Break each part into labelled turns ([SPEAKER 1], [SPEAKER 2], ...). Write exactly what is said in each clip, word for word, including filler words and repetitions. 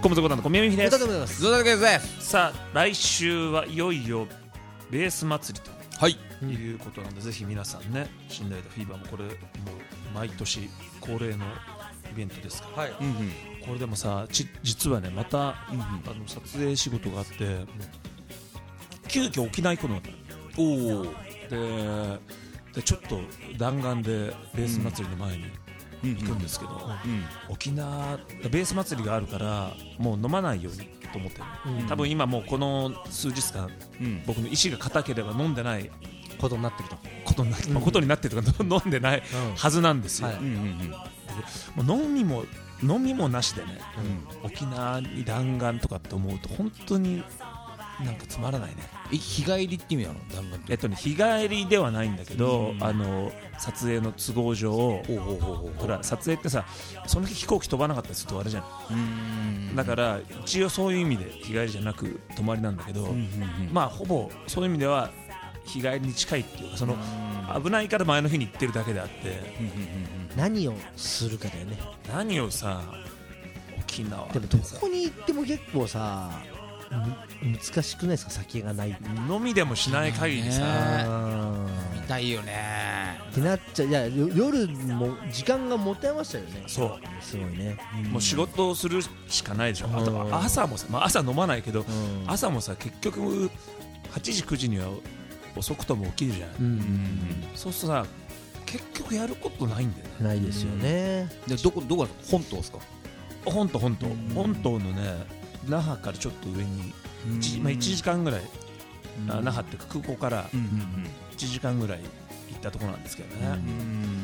[SPEAKER 1] コムズコダンの小宮美です。
[SPEAKER 2] ゾウタケです。
[SPEAKER 1] さあ来週はいよいよベース祭りと
[SPEAKER 2] はい
[SPEAKER 1] いうことなんで、ぜひ皆さんね、新ライダーフィーバーもこれもう毎年恒例のイベントですから、
[SPEAKER 2] はい、うんうん、
[SPEAKER 1] これでもさち実はねまた、うんうん、あの撮影仕事があって、うん、急遽沖縄行くのだった。おででちょっと弾丸でベース祭りの前に行くんですけど、うんうん、沖縄ベース祭りがあるからもう飲まないようにと思ってる、うん、多分今もうこの数日間、うん、僕の意志が固ければ飲んでない
[SPEAKER 2] ことになってると
[SPEAKER 1] ことになって、うんまあ、ことになってるとか飲んでないはずなんですよ、はいうんうんうん、もう飲みも飲みもなしでね、うん、沖縄に弾丸とかって思うと本当になんかつまらないね。
[SPEAKER 2] 日帰りって意味なの？弾丸って、
[SPEAKER 1] えっとね、日帰りではないんだけど、うん、あの撮影の都合上ほら撮影ってさその日飛行機飛ばなかったりするとあれじゃん。うんだから一応そういう意味で日帰りじゃなく泊まりなんだけど、うんうんうん、まあほぼそういう意味では日帰りに近いっていうかその危ないから前の日に行ってるだけであって、うんうんうん、
[SPEAKER 2] 何をするかだよね。
[SPEAKER 1] 何をさ沖縄
[SPEAKER 2] でもどこに行っても結構さ難しくないですか？先がない
[SPEAKER 1] 飲みでもしない限りさ
[SPEAKER 2] 見たいよねってなっちゃう。いや夜も時間が持て余しちゃうよね。
[SPEAKER 1] そう
[SPEAKER 2] すごいね、
[SPEAKER 1] うん、もう仕事をするしかないでしょ。あと朝もさ、まあ、朝飲まないけど、うん、朝もさ結局はちじくじには遅くとも起きるじゃん、うんうんうん、そうするとさ結局やることないんだよね。
[SPEAKER 2] ないですよね、うん、でどこどこ本島ですか？
[SPEAKER 1] 本島本島、うん、本島のね那覇からちょっと上に いち,、まあ、いちじかんぐらい、うん、那覇って空港からいちじかんぐらい行ったところなんですけどね、うん、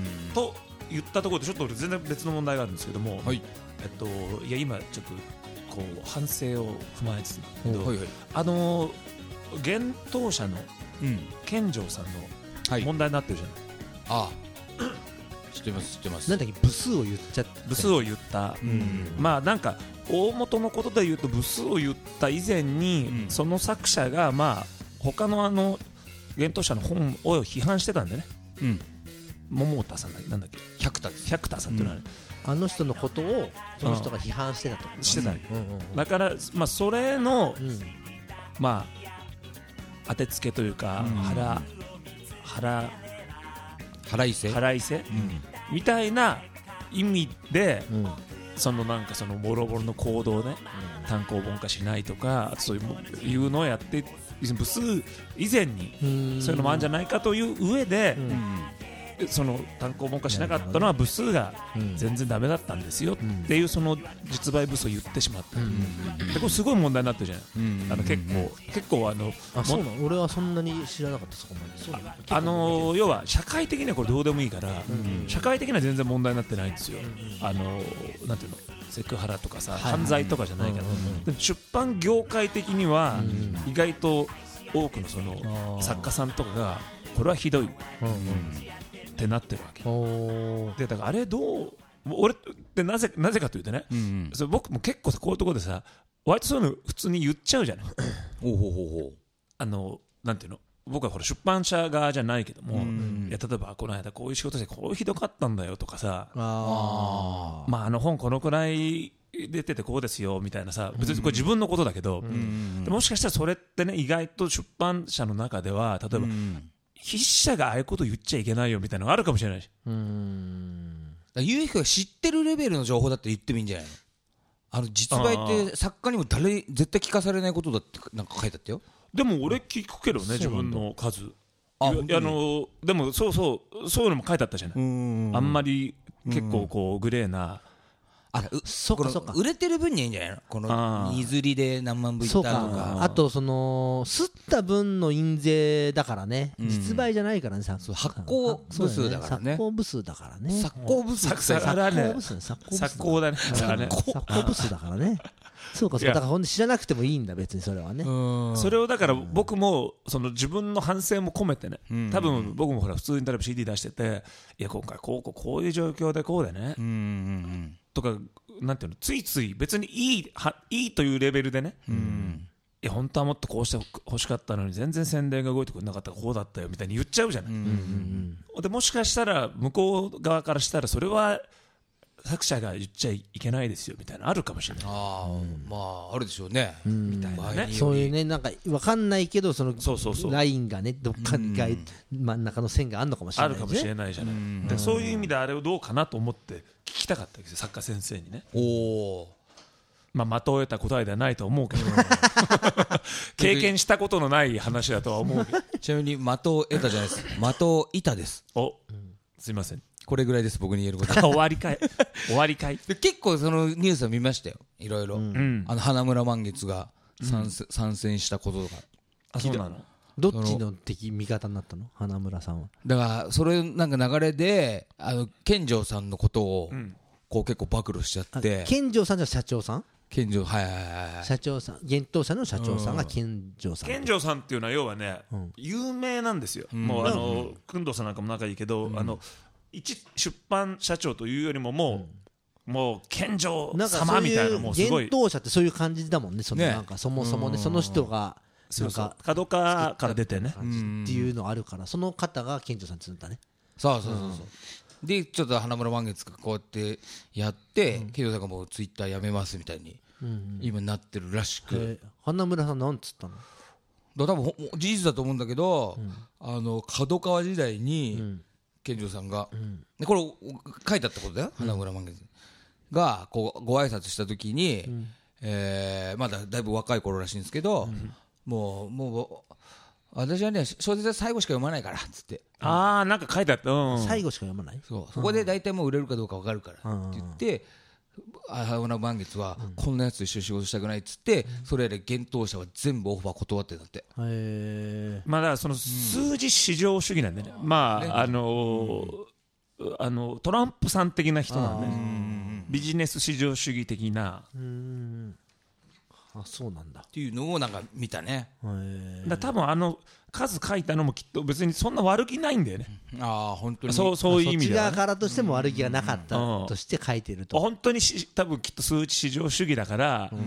[SPEAKER 1] と言ったところでちょっと俺全然別の問題があるんですけども、はいえっと、いや今ちょっとこう反省を踏まえつつなんだけど、はいはい、あの幻冬舎の健丈さんの問題になってるじゃない、
[SPEAKER 2] はい、ああ知ってます知ってます。
[SPEAKER 1] なんだっけ部数を言っちゃって部数を言った、うん、まあなんか大元のことで言うと部数を言った以前に、うん、その作者がまあ他のあの幻冬舎の本を批判してたんでね、うん、桃田さんだっけなんだっけ百田です百田さんっていうのは、ねうん、あの人のことをその人が批判してたと、うん、してた、うんうんうん、だからまあそれの、うん、まあ当てつけというか、うん、腹腹
[SPEAKER 2] 腹いせ
[SPEAKER 1] 腹いせ、うん、みたいな意味で、うん、そのなんかそのボロボロの行動ね、うん、単行本化しないとかそういうのをやって部数以前にそういうのもあるんじゃないかという上で、うん、その単行本化しなかったのは部数が全然ダメだったんですよっていうその実売部数を言ってしまった、うん、でこれすごい問題になってるじゃない、うん、あの結構結構あの
[SPEAKER 2] あそうなの俺はそんなに知らなかったそこまで。そう
[SPEAKER 1] ああの要は社会的にはこれどうでもいいから、うん、社会的には全然問題になってないんですよ、うん、あのなんていうのセクハラとかさ、はいはい、犯罪とかじゃないから、うん、でも出版業界的には意外と多くのその作家さんとかがこれはひどい、うんうんってなってるわけで、だからあれどう俺ってなぜなぜかというとね、うんうん、それ僕も結構さこういうところでさ割とそういうの普通に言っちゃうじゃないおほほほあのなんていうの僕はほら出版社側じゃないけども、うん、いや例えばこの間こういう仕事してこうひどかったんだよとかさあまああの本このくらい出ててこうですよみたいなさ別にこれ自分のことだけど、うん、でもしかしたらそれってね意外と出版社の中では例えば、うん筆者がああいうこと言っちゃいけないよみたいなのがあるかもしれないし、うー
[SPEAKER 2] ん ユーエフ が知ってるレベルの情報だって言ってもいいんじゃないの？あの実売って作家にも誰絶対聞かされないことだってなんか書いてあったよ。
[SPEAKER 1] でも俺聞くけどね、うん、自分の数ああのでもそうそうそういうのも書いてあったじゃない。うんあんまり結構こうグレーな
[SPEAKER 2] あうそうかそうか売れてる分にはいいんじゃないの？この荷刷りで何万部いったとかあとその刷った分の印税だからね、うん、実売じゃないからね発行部数だからね発行部数だからね発行部数
[SPEAKER 1] 作行だね
[SPEAKER 2] 発行部数だからねそうかそうだからほんで知らなくてもいいんだ別にそれはね。
[SPEAKER 1] それをだから僕もその自分の反省も込めてね多分僕もほら普通に例えば シーディー 出してていや今回こうこうこういう状況でこうでねうんうんうんとかなんていうのついつい別にいいはいいというレベルでね、うん、いや本当はもっとこうして欲しかったのに全然宣伝が動いてくれなかったからこうだったよみたいに言っちゃうじゃない、うんうんうん、でもしかしたら向こう側からしたらそれは作者が言っちゃいけないですよみたいなあるかもしれない。
[SPEAKER 2] あ、うん、まああるでしょうね、
[SPEAKER 3] うん、みたいなね。そういうね、なんか分かんないけどそのラインがねどっかに真ん中の線があるのかもしれない、ね、
[SPEAKER 1] あるかもしれないじゃない、うん、でそういう意味であれをどうかなと思って聞きたかったですよ、作家先生にね。
[SPEAKER 2] おお、
[SPEAKER 1] まあ、的を得た答えではないと思うけど経験したことのない話だとは思うけど
[SPEAKER 2] ちなみに的を得たじゃないです、的を板です。
[SPEAKER 1] お、うん、すいません、
[SPEAKER 2] これぐらいです、僕に言えること
[SPEAKER 1] 終わりかい終わりかい
[SPEAKER 2] で結構そのニュースは見ましたよ、いろいろ、うん、あの花村満月が参,、うん、参戦したこととか。
[SPEAKER 1] あ、そうなの。
[SPEAKER 3] どっちの敵味方になったの、花村さんは。
[SPEAKER 2] だからそれなんか流れであの健丈さんのことをこう結構暴露しちゃって、うん、
[SPEAKER 3] 健丈さんじゃ社長さん、
[SPEAKER 2] 健丈、はいはいはい、
[SPEAKER 3] 社長さん、幻冬舎の社長さんが健丈さん、
[SPEAKER 1] 健丈さんっていうのは要はね、うん、有名なんですよ、うん、もうあの工藤さんなんかも仲いいけど、うん、あの一出版社長というよりももう、うん、もう健丈様みたいな、もうすごい
[SPEAKER 3] 幻冬舎ってそういう感じだもんね、そのなんかそもそもね、その人が
[SPEAKER 1] なんか角川から出てね
[SPEAKER 3] っていうのあるから、その方が健丈さんって言うんだね。
[SPEAKER 2] そうそうそうそう、うん、でちょっと花村満月がこうやってやって健丈、うん、さんがもうツイッターやめますみたいに今なってるらしく、うんうん、
[SPEAKER 3] 花村さんなんつったの。
[SPEAKER 2] だ多分事実だと思うんだけど、うん、あの角川時代に、うん、健丈さんが、うん、でこれ書いてあったことだよ、うん、花村満月がこうご挨拶した時に、うん、えー、まだだいぶ若い頃らしいんですけど、うん、もうもう私はね小説は最後しか読まないからっつって、
[SPEAKER 1] うん、ああなんか書いてあった、うん、
[SPEAKER 3] 最後しか読まない、
[SPEAKER 2] そう、そこで大体もう売れるかどうか分かるからって言って、うん、花村満月はこんなやつと一緒に仕事したくないっつって、うん、それで幻冬舎は全部オファー断ってたって。へ
[SPEAKER 3] え。
[SPEAKER 1] まあだからその数字至上主義なんでね、うん、まあ、ね、あのーうん、あのトランプさん的な人なんで、ね、ビジネス至上主義的な。
[SPEAKER 3] うん、あ、そうなんだ
[SPEAKER 2] っていうのをなんか見たね。
[SPEAKER 1] へだ多分あの数書いたのもきっと別にそんな悪気ないんだよね。
[SPEAKER 2] ああ本当に
[SPEAKER 1] そうそういう意味では、ね、
[SPEAKER 3] そっち側からとしても悪気がなかったとして書いてると、
[SPEAKER 1] うん、本当にし多分きっと数値至上主義だから、うん、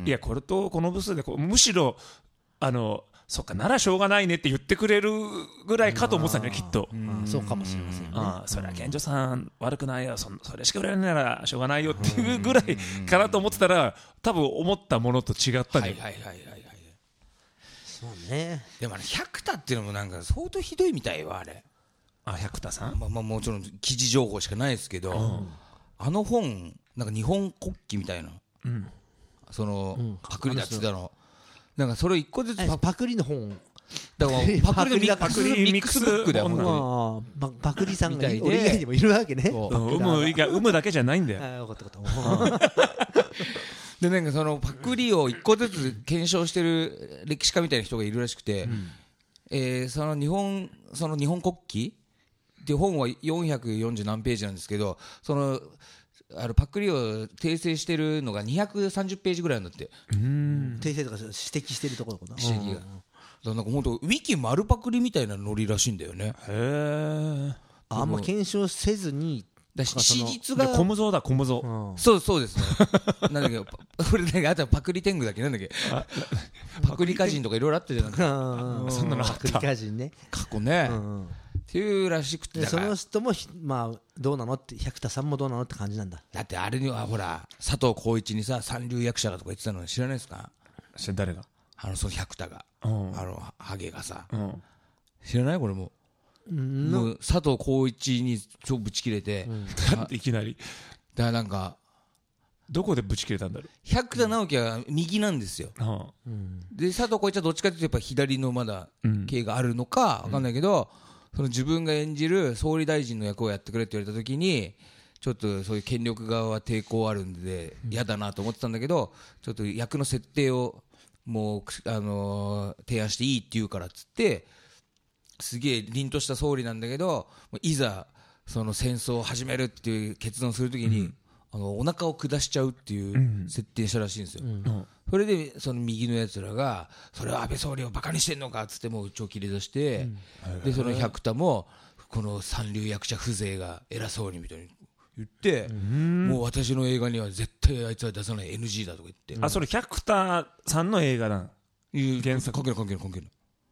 [SPEAKER 1] いやこれとこの部数でこうむしろあのそっかならしょうがないねって言ってくれるぐらいかと思ってたんだよきっと。
[SPEAKER 3] ああそうかもしれませんね。あ
[SPEAKER 1] あそれは健丈さん悪くないよ、 そ, それしか売れないならしょうがないよっていうぐらいかなと思ってたら多分思ったものと違ったんだよ。
[SPEAKER 2] はいはいはいはいはい。
[SPEAKER 3] そうね。
[SPEAKER 2] でもあれ百田っていうのもなんか相当ひどいみたいよあれ。
[SPEAKER 1] あ百田さん、
[SPEAKER 2] まあ、まあもちろん記事情報しかないですけど、うん、あの本なんか日本国旗みたいな、うん、その、うん、パクリだっつってたのなんかそれを一個ずつ
[SPEAKER 3] パ, パクリの本
[SPEAKER 2] だからパクリのパクリミックスブックだよ
[SPEAKER 3] 本当に。パクリさんが俺以外にもいるわけね。
[SPEAKER 1] 有む以外有むだけじゃないんだよ。
[SPEAKER 3] あ分かった分かった。
[SPEAKER 2] でなんかそのパクリを一個ずつ検証してる歴史家みたいな人がいるらしくて、うんえー、その日本その日本国旗っていう本はよんひゃくよんじゅう何ページなんですけど、そのあのパクリを訂正してるのがにひゃくさんじゅうページぐらいなんだって。
[SPEAKER 3] うーん訂正とか指摘してるところかな。
[SPEAKER 2] 指摘が。だからなんか本当ウィキ丸パクリみたいなノリらしいんだよね。へ
[SPEAKER 3] え。あんま検証せずに。
[SPEAKER 2] だし史実が
[SPEAKER 1] 小無造だ小無造、
[SPEAKER 2] うん、そうそうですね。なんだっけこれねあとはパクリ天狗だっけなんだっけパクリ歌人とかいろいろあったじゃないですか。
[SPEAKER 1] そんなのあった。
[SPEAKER 3] パクリ歌人ね
[SPEAKER 2] 過去ね、うんっていうらしくて、
[SPEAKER 3] その人もまあどうなのって百田さんもどうなのって感じなんだ。
[SPEAKER 2] だってあれにはほら佐藤浩市にさ三流役者がとか言ってたの知らないですか。
[SPEAKER 1] 誰が
[SPEAKER 2] あのその百田が、うん、あのハゲがさ、うん、知らないこれもう、うん、もう佐藤浩市に超ぶち切れて、うん、
[SPEAKER 1] なんでいきなり
[SPEAKER 2] だからなんか
[SPEAKER 1] どこでぶち切れたんだろう。
[SPEAKER 2] 百田直樹は右なんですよ、うん、で佐藤浩市はどっちかというとやっぱ左のまだ系があるのか分かんないけど、うん、その自分が演じる総理大臣の役をやってくれって言われた時にちょっとそういう権力側は抵抗あるんで嫌だなと思ってたんだけど、ちょっと役の設定をもう、あのー、提案していいって言うからっつってすげえ凛とした総理なんだけどいざその戦争を始めるっていう決断をするときに、うん、あのお腹を下しちゃうっていう設定したらしいんですよ、うんうん、それでその右のやつらがそれは安倍総理をバカにしてんのかっつってもううちを切り出して、うん、でその百田もこの三流役者風情が偉そうにみたいに言って、うん、もう私の映画には絶対あいつは出さない エヌジー だとか言って、
[SPEAKER 1] あそれ百田さんの映画だ
[SPEAKER 2] いう原作関係ない関係ない関係ない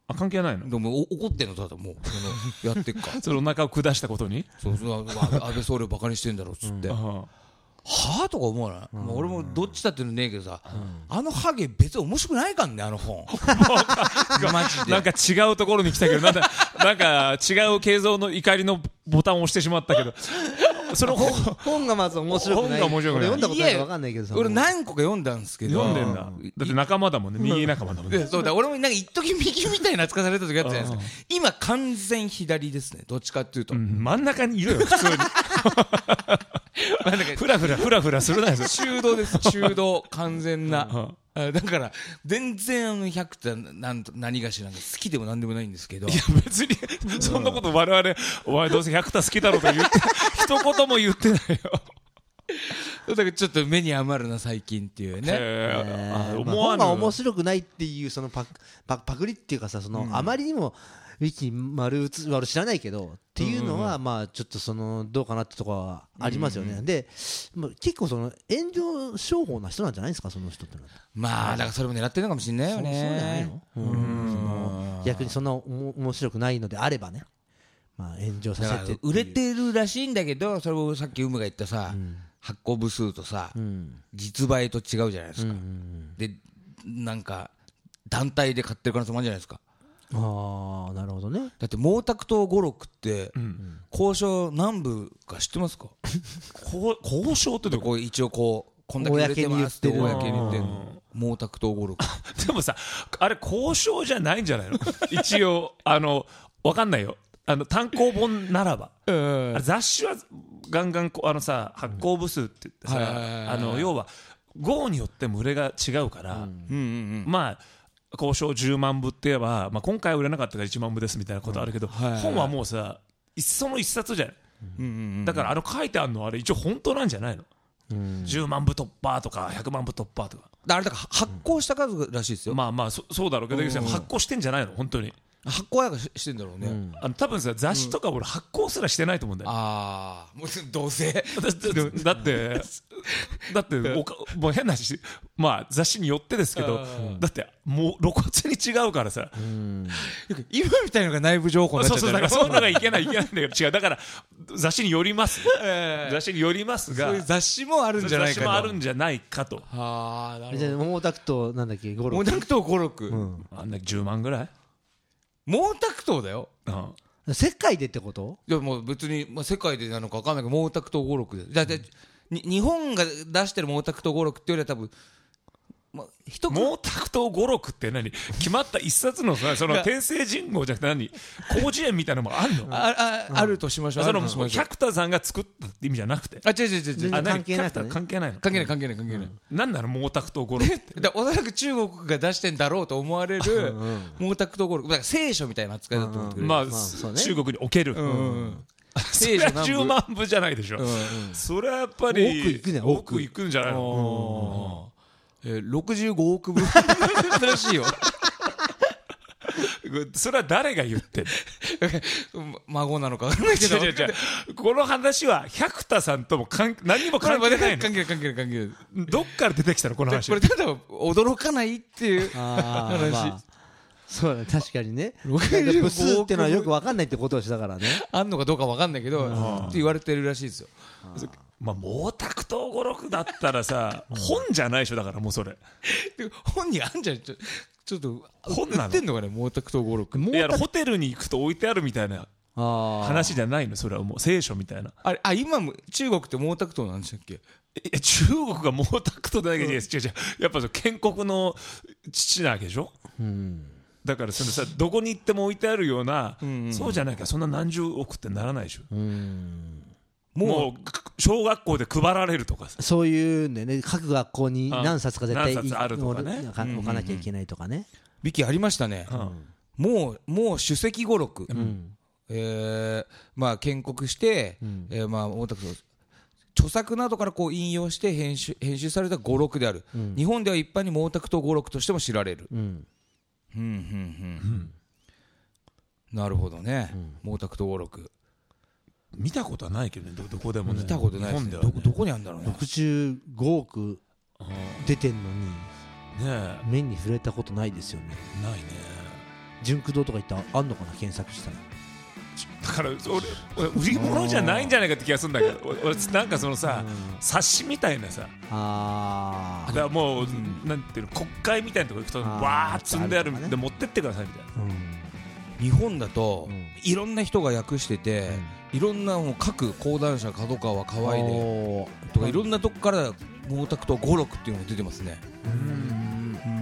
[SPEAKER 1] あ関係ないの。
[SPEAKER 2] でも怒ってんのただもうそのやってっか
[SPEAKER 1] そのお腹を下したことに
[SPEAKER 2] そうそう安倍総理をバカにしてんだろっつって、うん、はぁとか思わない、うん、まあ、俺もどっちだっていうのねえけどさ、うん、あのハゲ別に面白くないかんねあの本マジで
[SPEAKER 1] なんか違うところに来たけどなんかなんか違う形像の怒りのボタンを押してしまったけどその 本,
[SPEAKER 3] 本がまず面白くない。
[SPEAKER 1] 本が面白くない。
[SPEAKER 3] 俺読んだことないか分かんないけどさ、
[SPEAKER 2] 俺何個か読んだんですけど
[SPEAKER 1] 読んでんだ。だって仲間だもんね、右仲間だもんね。
[SPEAKER 2] そうだ、俺もなんか一時右みたいな扱いされた時あったじゃないですか。今完全左ですね、どっちかっていうと、
[SPEAKER 1] うん、真ん中にいるよ普通にふらふらふらふらするなよ。
[SPEAKER 2] 中道です、中道完全なだから全然あの百田なんと何がしなんか好きでもなんでもないんですけど、
[SPEAKER 1] いや別にそんなこと我々お前どうせ百田好きだろうと言って一言も言ってないよ
[SPEAKER 2] だからちょっと目に余るな最近っていうね、
[SPEAKER 3] えーまあ、本が面白くないっていうその パ, パ, パクリっていうかさ、その、うん、あまりにもウィキ丸打つ、知らないけどっていうのは、まあちょっとそのどうかなってところはありますよね、うんうん、で、まあ、結構その炎上商法な人なんじゃないですかその人ってのは。
[SPEAKER 2] まあだからそれも狙ってるのかもしれないよね。
[SPEAKER 3] そうそうじゃないの、うん、その逆にそんな面白くないのであればね、まあ炎上させて
[SPEAKER 2] 売れてるらしいんだけど、それをさっきウムが言ったさ、うん、発行部数とさ、うん、実売と違うじゃないですか、うんうんうん、でなんか団体で買ってる可能性もあるじゃないですか。
[SPEAKER 3] ああなるほどね。
[SPEAKER 2] だって毛沢東語録って、うん、交渉何部か知ってますか
[SPEAKER 1] 交渉って
[SPEAKER 2] こう一応こうこんだけ売れてますって公に言ってるの毛沢東語録
[SPEAKER 1] でもさあれ交渉じゃないんじゃないの一応あの分かんないよ、あの単行本ならば、うん、あ雑誌はガンガンあのさ発行部数って言ってさ、うん、あの要は号によっても売れが違うから、うんうんうん、まあ交渉じゅうまん部って言えば、まあ、今回は売れなかったからいちまん部ですみたいなことあるけど、うんはいはい、本はもうさその一冊じゃない、うんうんうん、だからあの書いてあるのはあれ一応本当なんじゃないの、うん、じゅうまん部突破とかひゃくまん部突破とか
[SPEAKER 2] あれだから発行した数らしいですよ、
[SPEAKER 1] うん、まあまあ そ, そうだろうけど、うんうん、発行してんじゃないの本当に。
[SPEAKER 2] 発行やがしてんだろうね、うん、
[SPEAKER 1] あの多分さ雑誌とか俺発行すらしてないと思うんだよ、
[SPEAKER 2] うん、ああもうどうせ
[SPEAKER 1] だってだっておかもう変な話、まあ雑誌によってですけど、だってもう露骨に違うからさ、うん、
[SPEAKER 2] 今みたいなのが内部情報になっちゃった。
[SPEAKER 1] そうそうだからそんなのがいけないいけないんだけど違う、だから雑誌によります、えー、雑誌によりますが、
[SPEAKER 2] そういう雑誌もあるんじゃないかと、
[SPEAKER 1] 雑誌もあるんじゃないかと。
[SPEAKER 3] はあなるほど。じゃあ毛沢東なんだっけ
[SPEAKER 2] 毛沢東語録、うん、
[SPEAKER 1] あんなじゅうまんぐらい
[SPEAKER 2] 毛沢東だよ、
[SPEAKER 3] うん、世界でってこと？
[SPEAKER 2] いやもう別に、まあ、世界でなのか分かんないけど毛沢東語録でだって日本が出してる毛沢東語録っていうよりは多分、まあ、一
[SPEAKER 1] 毛沢東語録って何決まった一冊のさその天聖人号じゃなくて何広辞苑みたいなのもあるの？
[SPEAKER 2] あ, あ, あるとしましょう。
[SPEAKER 1] その百田さんが作ったって意味じゃなくて、
[SPEAKER 2] あ違う違う違う
[SPEAKER 3] あ関係ないの、
[SPEAKER 1] ね、関係ないの
[SPEAKER 2] 関係ない関係ない関係ない、うん、
[SPEAKER 1] 何なの毛沢東語録って
[SPEAKER 2] だおそらく中国が出してんだろうと思われる毛沢東語録だから聖書みたいな扱いだと思ってくれる、
[SPEAKER 1] まあ、まあそうね、中国における、うんうん聖書じゅうまん部じゃないでしょ、うんうん、それはやっぱり
[SPEAKER 3] 奥行くね、
[SPEAKER 1] 奥行くんじゃないの、
[SPEAKER 2] うんえー、ろくじゅうごおくぶらしいよ
[SPEAKER 1] それは誰が言ってん
[SPEAKER 2] の孫なのか分からないけど違う違う違
[SPEAKER 1] うこの話は百田さんとも関何にも関係ないの。
[SPEAKER 2] 関係ない関係ない関係ない
[SPEAKER 1] どっから出てきたのこの話。
[SPEAKER 2] これただ驚かないっていう話、まあ
[SPEAKER 3] そうだ確かにね部数ってのはよく分かんないってことをしたからね
[SPEAKER 2] あんのかどうか分かんないけどって言われてるらしいですよ。
[SPEAKER 1] まあ毛沢東語録だったらさ本じゃないでしょだからもうそれ
[SPEAKER 2] 本にあんじゃんちょちょっと
[SPEAKER 1] 本なの
[SPEAKER 2] 売ってんのかね毛沢東語録。
[SPEAKER 1] いやホテルに行くと置いてあるみたいな話じゃないのそれはもう聖書みたいな。
[SPEAKER 2] あれあ今も中国って毛沢東なんでしたっけ。
[SPEAKER 1] いや中国が毛沢東だけじゃ違う違うやっぱ建国の父なわけでしょ、うんだからそのさどこに行っても置いてあるような、うんうん、そうじゃないかそんな何十億ってならないでしょ。うんもう小学校で配られるとかさ
[SPEAKER 3] そういうんでね各学校に何冊か絶対何冊あるとかね置かなきゃいけないとかね。
[SPEAKER 2] ビキありましたね、うん、もうもう首席語録、うんえー、まあ建国して、うんえー、まあ著作などからこう引用して編集編集された語録である、うん、日本では一般に毛沢東語録としても知られる、うんうんうんうん、なるほどね、うん、毛沢東語録
[SPEAKER 1] 見たことはないけどね ど, どこでもね
[SPEAKER 2] 見たことないですね。ど, どこにあるんだろうね。
[SPEAKER 3] ろくじゅうごおく出てんのに、ね、目に触れたことないですよね。
[SPEAKER 1] ないね。
[SPEAKER 3] 純駆動とか行ったらあんのかな、検索したら。
[SPEAKER 1] だから俺俺売り物じゃないんじゃないかって気がするんだけど、俺なんかそのさ、冊子みたいなさ、
[SPEAKER 3] あ
[SPEAKER 1] だからもう、うん、なんていうの、国会みたいなところ行くとわー積んであるんで、持ってってくださいみたいな、
[SPEAKER 2] うん、日本だと、うん、いろんな人が訳してて、うん、いろんなもう各講談社、角川、河合でとかいろんなとこから毛沢東語録っていうのが出てますね。うん、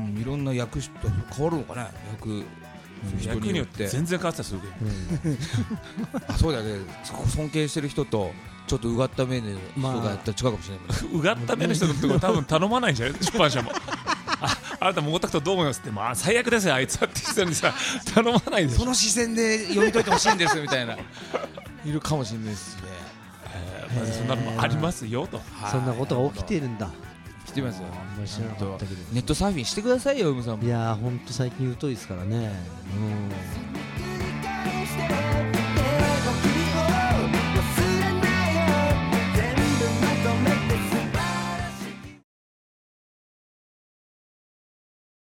[SPEAKER 2] うん、いろんな訳し変わるのかね、訳
[SPEAKER 1] 人によって全然変わってたりするけど、うん、
[SPEAKER 2] あ、そうだね、尊敬してる人とちょっとうがった目の人がやったら違うかもしれない、まあ、
[SPEAKER 1] うがった目の人のところ多分頼まないんじゃない出版社もあ, あなた毛沢東どう思いますって、まあ最悪ですよあいつはって人にさ頼まないでしょ。
[SPEAKER 2] その視線で読み解いてほしいんですみたいないるかもしれないですね、
[SPEAKER 1] えーまあ、そんなのもありますよと、
[SPEAKER 3] そんなことが起きているんだ。
[SPEAKER 2] 来てますよ。
[SPEAKER 3] 知らなかったけど、
[SPEAKER 2] ネットサーフィンしてくださいよ、うむさんも。
[SPEAKER 3] いやー、ほんと最近疎いですからね。うん